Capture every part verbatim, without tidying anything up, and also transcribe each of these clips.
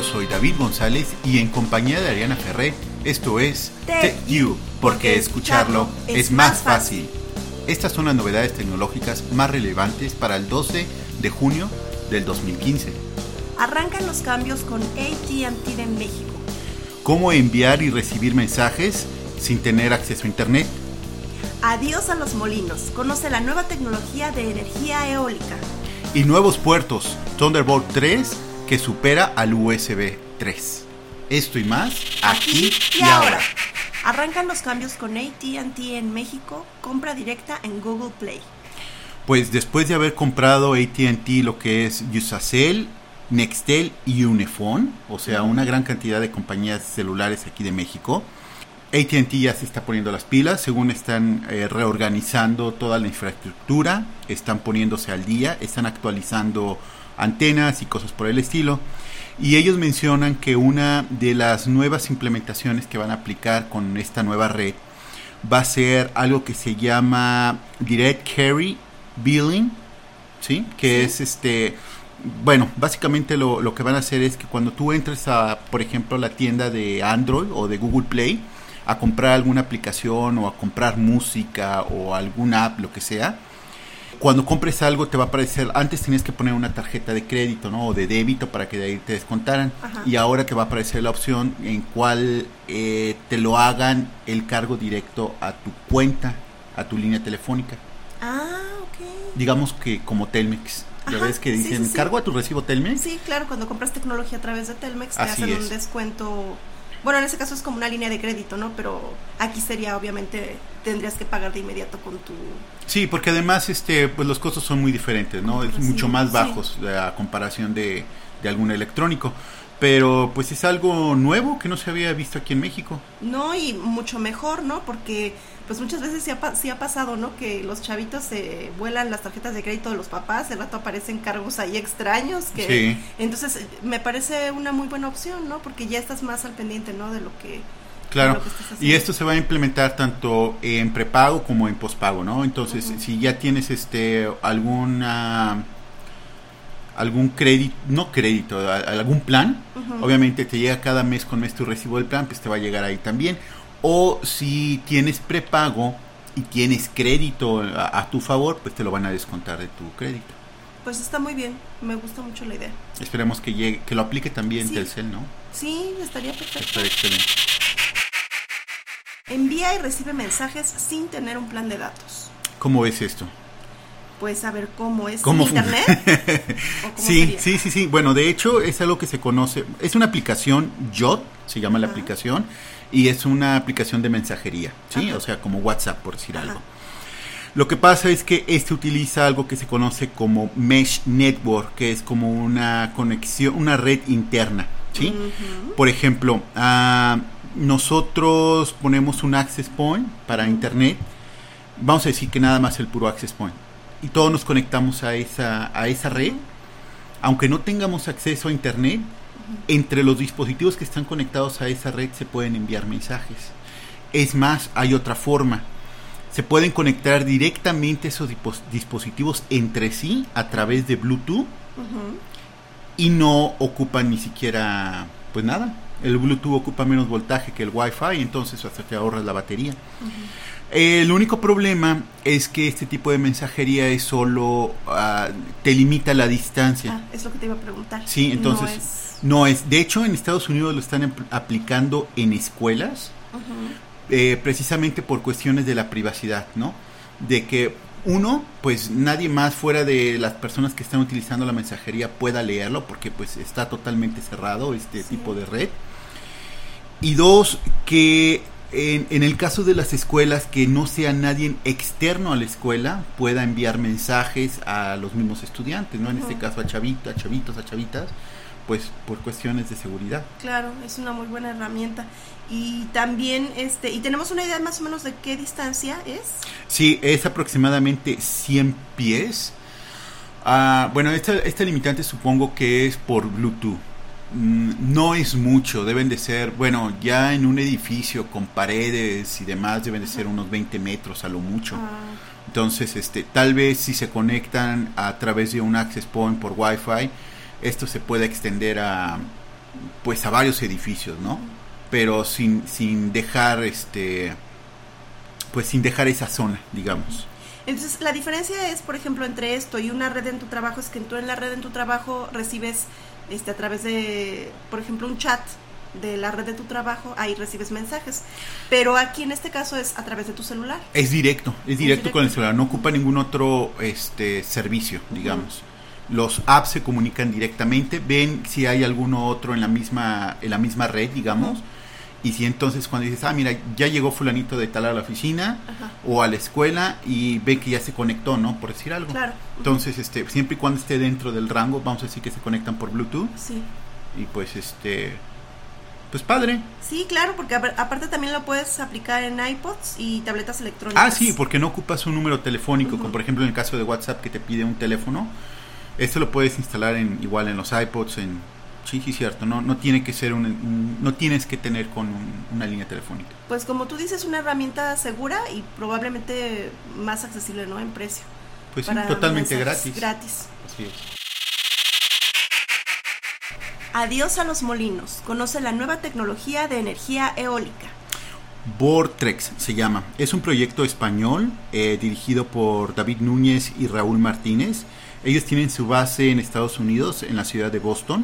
soy David González y en compañía de Ariana Ferré, esto es Tech You, porque escucharlo es más fácil. Estas son las novedades tecnológicas más relevantes para el doce de junio del dos mil quince. Arrancan los cambios con A T and T de México. Cómo enviar y recibir mensajes sin tener acceso a internet. Adiós a los molinos. Conoce la nueva tecnología de energía eólica. Y nuevos puertos, Thunderbolt tres, que supera al U S B tres. Esto y más, aquí, aquí y, y ahora. ahora. Arrancan los cambios con A T and T en México, compra directa en Google Play. Pues después de haber comprado A T and T lo que es Usacell, Nextel y Unifone, o sea, una gran cantidad de compañías celulares aquí de México, A T and T ya se está poniendo las pilas, según están eh, reorganizando toda la infraestructura, están poniéndose al día, están actualizando antenas y cosas por el estilo. Y ellos mencionan que una de las nuevas implementaciones que van a aplicar con esta nueva red va a ser algo que se llama Direct Carrier Billing, ¿sí? Que sí. es este... Bueno, básicamente lo, lo que van a hacer es que cuando tú entres a, por ejemplo, la tienda de Android o de Google Play a comprar alguna aplicación o a comprar música o alguna app, lo que sea, cuando compres algo te va a aparecer, antes tenías que poner una tarjeta de crédito, ¿no? O de débito para que de ahí te descontaran. Ajá. Y ahora te va a aparecer la opción en cual eh, te lo hagan el cargo directo a tu cuenta, a tu línea telefónica. Ah, ok. Digamos que como Telmex. Ya Ajá, ves que dicen, sí, sí, sí. ¿cargo a tu recibo Telmex? Sí, claro, cuando compras tecnología a través de Telmex te Así hacen es. un descuento. Bueno, en ese caso es como una línea de crédito, ¿no? Pero aquí sería, obviamente, tendrías que pagar de inmediato con tu... Sí, porque además este pues los costos son muy diferentes, ¿no? Es sí, mucho más bajos sí. a comparación de, de algún electrónico. Pero pues es algo nuevo que no se había visto aquí en México. No, y mucho mejor, ¿no? Porque pues muchas veces sí ha, sí ha pasado, ¿no? Que los chavitos se eh, vuelan las tarjetas de crédito de los papás, el rato aparecen cargos ahí extraños. Que sí. Entonces me parece una muy buena opción, ¿no? Porque ya estás más al pendiente, ¿no? De lo que... Claro, y esto se va a implementar tanto en prepago como en pospago, ¿no? Entonces, uh-huh. si ya tienes este alguna... algún crédito, no crédito, algún plan, uh-huh. obviamente te llega cada mes con mes tu recibo del plan, pues te va a llegar ahí también. O si tienes prepago y tienes crédito a, a tu favor, pues te lo van a descontar de tu crédito. Pues está muy bien, me gusta mucho la idea. Esperemos que llegue, que lo aplique también sí. Telcel, ¿no? Sí, estaría perfecto. Estaría excelente. Envía y recibe mensajes sin tener un plan de datos. ¿Cómo ves esto? Pues a ver cómo es. ¿Cómo internet? ¿O cómo sí, sería? sí, sí, sí. Bueno, de hecho es algo que se conoce. Es una aplicación Jot, se llama uh-huh. la aplicación, y es una aplicación de mensajería, ¿sí? Uh-huh. O sea, como WhatsApp, por decir uh-huh. algo. Lo que pasa es que este utiliza algo que se conoce como Mesh Network, que es como una conexión, una red interna, ¿sí? Uh-huh. Por ejemplo, uh, nosotros ponemos un access point para uh-huh. internet. Vamos a decir que nada más el puro access point. Y todos nos conectamos a esa, a esa red, uh-huh. aunque no tengamos acceso a internet, uh-huh. entre los dispositivos que están conectados a esa red se pueden enviar mensajes. Es más, hay otra forma. Se pueden conectar directamente esos dipos- dispositivos entre sí a través de Bluetooth uh-huh. y no ocupan ni siquiera, pues nada. El Bluetooth ocupa menos voltaje que el Wi-Fi, entonces hasta te ahorras la batería. Uh-huh. El único problema es que este tipo de mensajería es solo, uh, te limita la distancia. Ah, es lo que te iba a preguntar. Sí, entonces no es... no es. De hecho, en Estados Unidos lo están em- aplicando en escuelas, uh-huh. eh, precisamente por cuestiones de la privacidad, ¿no? De que uno, pues nadie más fuera de las personas que están utilizando la mensajería pueda leerlo, porque pues está totalmente cerrado este sí. tipo de red. Y dos, que En, en el caso de las escuelas, que no sea nadie externo a la escuela pueda enviar mensajes a los mismos estudiantes, ¿no? En uh-huh. este caso a chavitos, a chavitos, a chavitas, pues por cuestiones de seguridad. Claro, es una muy buena herramienta. Y también, este, ¿y tenemos una idea más o menos de qué distancia es? Sí, es aproximadamente cien pies. Uh, bueno, esta, esta limitante supongo que es por Bluetooth. No es mucho, deben de ser, bueno, ya en un edificio con paredes y demás deben de ser unos veinte metros a lo mucho. Ah. Entonces, este, tal vez si se conectan a través de un access point por Wi-Fi, esto se puede extender a, pues a varios edificios, ¿no? Pero sin, sin dejar este pues sin dejar esa zona, digamos. Entonces, la diferencia es, por ejemplo, entre esto y una red en tu trabajo, es que tú en la red en tu trabajo recibes este a través de, por ejemplo, un chat de la red de tu trabajo, ahí recibes mensajes, pero aquí en este caso es a través de tu celular. Es directo, es directo, es directo. Con el celular, no ocupa ningún otro este servicio, digamos. Uh-huh. Los apps se comunican directamente, ven si hay alguno otro en la misma en la misma red, digamos. Uh-huh. Y si entonces cuando dices, ah, mira, ya llegó fulanito de tal a la oficina, ajá, o a la escuela, y ve que ya se conectó, ¿no? Por decir algo. Claro. Entonces, este, siempre y cuando esté dentro del rango, vamos a decir que se conectan por Bluetooth. Sí. Y pues, este, pues padre. Sí, claro, porque aparte también lo puedes aplicar en iPods y tabletas electrónicas. Ah, sí, porque no ocupas un número telefónico, uh-huh, como por ejemplo en el caso de WhatsApp que te pide un teléfono. Esto lo puedes instalar en igual en los iPods, en... Sí, sí, cierto, no no tiene que ser un, un no tienes que tener con un, una línea telefónica. Pues como tú dices, una herramienta segura y probablemente más accesible, ¿no? En precio. Pues sí, totalmente gratis. Gratis. Así es. Adiós a los molinos. Conoce la nueva tecnología de energía eólica. Vortrex se llama. Es un proyecto español eh, dirigido por David Núñez y Raúl Martínez. Ellos tienen su base en Estados Unidos, en la ciudad de Boston.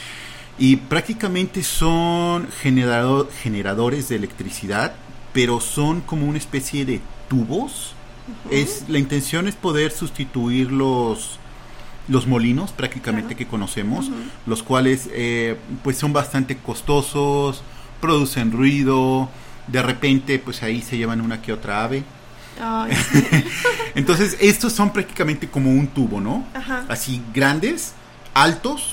Y prácticamente son generador, generadores de electricidad, pero son como una especie de tubos. Uh-huh. Es, la intención es poder sustituir los, los molinos prácticamente, uh-huh, que conocemos, uh-huh, los cuales eh, pues son bastante costosos, producen ruido, de repente pues ahí se llevan una que otra ave. Ay, sí. Entonces estos son prácticamente como un tubo, ¿no? Uh-huh. Así grandes, altos.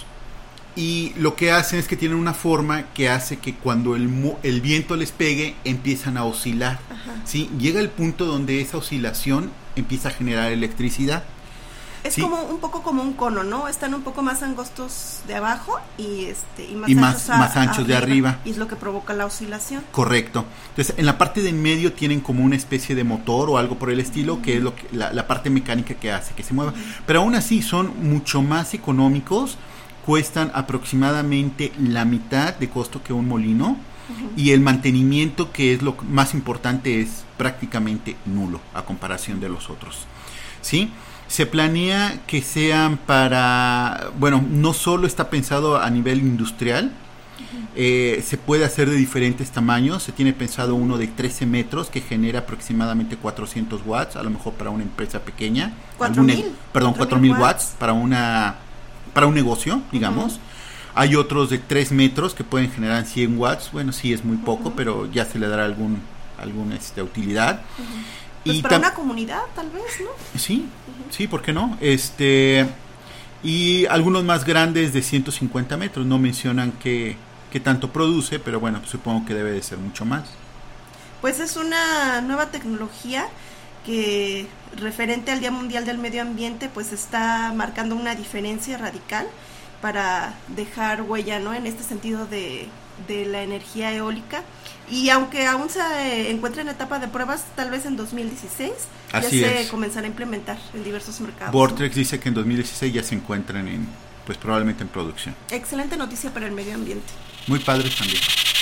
Y lo que hacen es que tienen una forma que hace que cuando el, el viento les pegue empiezan a oscilar. Ajá. ¿Sí? Llega el punto donde esa oscilación empieza a generar electricidad. Es, ¿sí?, como un poco como un cono, ¿no? Están un poco más angostos de abajo y este y más y anchos, más, a, más anchos de arriba. Y es lo que provoca la oscilación. Correcto. Entonces, en la parte de en medio tienen como una especie de motor o algo por el estilo, uh-huh, que es lo que, la, la parte mecánica que hace que se mueva. Uh-huh. Pero aún así son mucho más económicos. Cuestan aproximadamente la mitad de costo que un molino, uh-huh, y el mantenimiento, que es lo más importante, es prácticamente nulo a comparación de los otros. ¿Sí? Se planea que sean para, bueno, no solo está pensado a nivel industrial, uh-huh, eh, se puede hacer de diferentes tamaños. Se tiene pensado uno de trece metros que genera aproximadamente cuatrocientos watts, a lo mejor para una empresa pequeña. ¿cuatro mil? Perdón, cuatro mil watts para una... para un negocio, digamos. Uh-huh. Hay otros de tres metros que pueden generar cien watts. Bueno, sí es muy poco, uh-huh, pero ya se le dará algún alguna este, utilidad. Uh-huh. Pues y para tam- una comunidad, tal vez, ¿no? Sí, uh-huh, sí, ¿por qué no? Este y algunos más grandes de ciento cincuenta metros. No mencionan qué, qué tanto produce, pero bueno, pues supongo que debe de ser mucho más. Pues es una nueva tecnología que, referente al Día Mundial del Medio Ambiente, pues está marcando una diferencia radical para dejar huella, ¿no? En este sentido de, de la energía eólica. Y aunque aún se eh, encuentra en etapa de pruebas, tal vez en dos mil dieciséis Así ya se es. comenzará a implementar en diversos mercados. Vortrex, ¿no?, dice que en dos mil dieciséis ya se encuentran en, pues probablemente en producción. Excelente noticia para el medio ambiente. Muy padre también.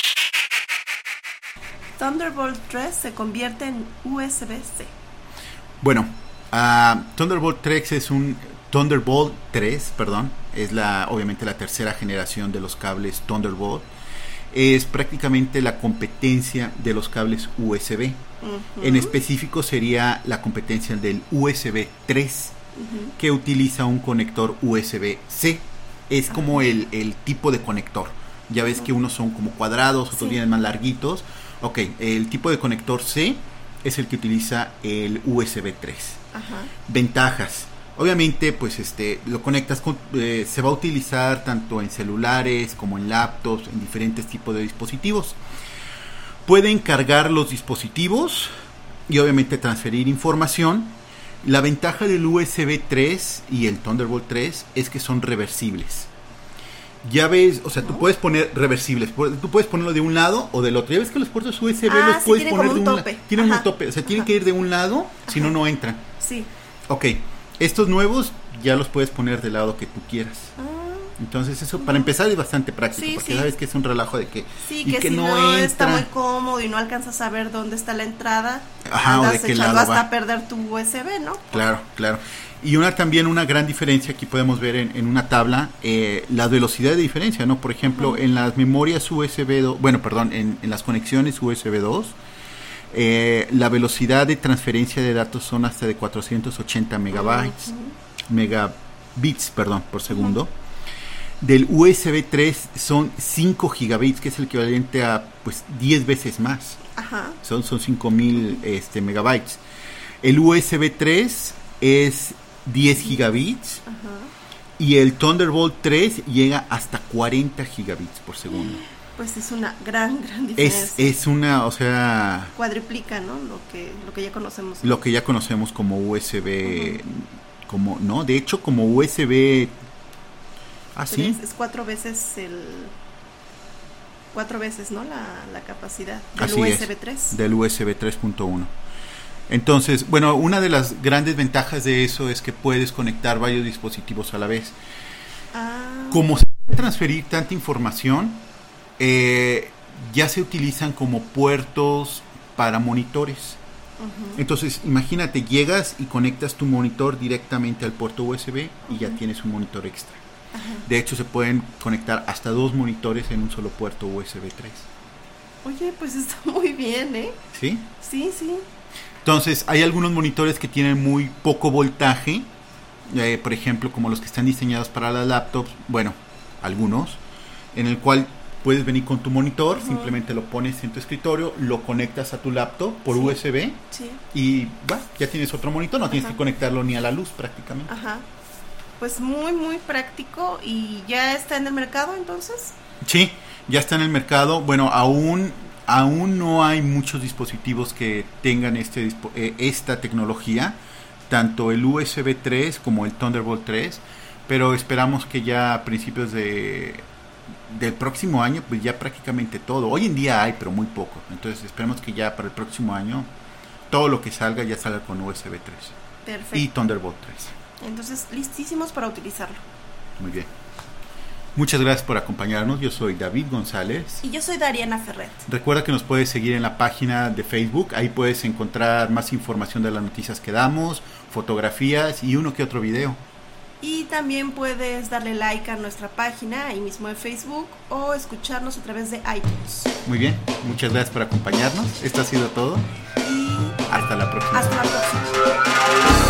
Thunderbolt tres se convierte en U S B-C. Bueno, uh, Thunderbolt tres es un Thunderbolt tres, perdón, es la obviamente la tercera generación de los cables Thunderbolt. Es prácticamente la competencia de los cables U S B. Uh-huh. En específico sería la competencia del U S B tres, uh-huh, que utiliza un conector U S B-C. Es uh-huh, como el, el tipo de conector. Ya ves, uh-huh, que unos son como cuadrados, otros, sí, vienen más larguitos. Ok, el tipo de conector C es el que utiliza el U S B tres. Ajá. Ventajas. Obviamente, pues este lo conectas con, eh, se va a utilizar tanto en celulares como en laptops, en diferentes tipos de dispositivos. Pueden cargar los dispositivos y obviamente transferir información. La ventaja del U S B tres y el Thunderbolt tres es que son reversibles. Ya ves, o sea, tú puedes poner reversibles, tú puedes ponerlo de un lado o del otro. Ya ves que los puertos U S B ah, los sí, puedes poner de un lado. Tope. Tienen un tope, o sea, tienen que ir de un lado, si no, no entran. Sí. Ok, estos nuevos ya los puedes poner del lado que tú quieras. Ah, Entonces eso, uh-huh. para empezar, es bastante práctico, sí, porque sí. sabes que es un relajo de que... Sí, que, que si no, no está muy cómodo y no alcanzas a ver dónde está la entrada, Ajá, andas o de qué echando lado hasta va. perder tu U S B, ¿no? Claro, claro. Y una también, una gran diferencia, aquí podemos ver en, en una tabla, eh, la velocidad de diferencia, ¿no? Por ejemplo, uh-huh. en las memorias U S B dos, bueno, perdón, en, en las conexiones U S B dos, eh, la velocidad de transferencia de datos son hasta de cuatrocientos ochenta megabytes, uh-huh. megabits, perdón, por segundo. Uh-huh. Del U S B tres son cinco gigabits, que es el equivalente a, pues, diez veces más. Ajá. Son, son cinco mil este, megabytes. El U S B tres es diez gigabits. Ajá. Y el Thunderbolt tres llega hasta cuarenta gigabits por segundo. Pues es una gran, gran diferencia. Es, es una, o sea... Cuadriplica, ¿no? Lo que, lo que ya conocemos. Lo que ya conocemos como U S B... Uh-huh. Como, no, de hecho como U S B... ¿Ah, sí? Es, es cuatro veces el... Cuatro veces, ¿no? La, la capacidad del Así U S B tres. Es, del U S B tres punto uno. Entonces, bueno, una de las grandes ventajas de eso es que puedes conectar varios dispositivos a la vez. Ah. Como se puede transferir tanta información, eh, ya se utilizan como puertos para monitores. Uh-huh. Entonces, imagínate, llegas y conectas tu monitor directamente al puerto U S B y uh-huh. ya tienes un monitor extra. Uh-huh. De hecho, se pueden conectar hasta dos monitores en un solo puerto U S B tres. Oye, pues está muy bien, ¿eh? ¿Sí? Sí, sí. Entonces, hay algunos monitores que tienen muy poco voltaje, eh, por ejemplo, como los que están diseñados para las laptops, bueno, algunos, en el cual puedes venir con tu monitor, uh-huh. simplemente lo pones en tu escritorio, lo conectas a tu laptop por sí. U S B sí. y bah, ya tienes otro monitor, no Ajá. tienes que conectarlo ni a la luz prácticamente. Ajá. Pues muy, muy práctico. ¿Y ya está en el mercado entonces? Sí, ya está en el mercado. Bueno, aún... Aún no hay muchos dispositivos que tengan este eh, esta tecnología, tanto el U S B tres como el Thunderbolt tres, pero esperamos que ya a principios de del próximo año, pues ya prácticamente todo. Hoy en día hay, pero muy poco. Entonces esperemos que ya para el próximo año todo lo que salga ya salga con U S B tres. Perfecto. Y Thunderbolt tres. Entonces, listísimos para utilizarlo. Muy bien. Muchas gracias por acompañarnos. Yo soy David González. Y yo soy Dariana Ferret. Recuerda que nos puedes seguir en la página de Facebook. Ahí puedes encontrar más información de las noticias que damos, fotografías y uno que otro video. Y también puedes darle like a nuestra página, ahí mismo en Facebook, o escucharnos a través de iTunes. Muy bien. Muchas gracias por acompañarnos. Esto ha sido todo. Y hasta la próxima. Hasta la próxima.